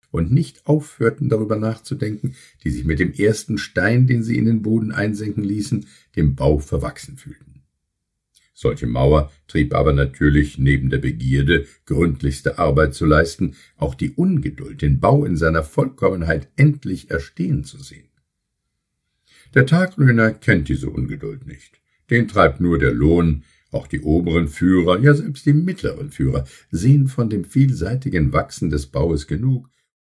und nicht aufhörten, darüber nachzudenken, die sich mit dem ersten Stein, den sie in den Boden einsenken ließen, dem Bau verwachsen fühlten. Solche Mauer trieb aber natürlich neben der Begierde, gründlichste Arbeit zu leisten, auch die Ungeduld, den Bau in seiner Vollkommenheit endlich erstehen zu sehen. Der Taglöhner kennt diese Ungeduld nicht. Den treibt nur der Lohn. Auch die oberen Führer, ja selbst die mittleren Führer, sehen von dem vielseitigen Wachsen des Baues genug,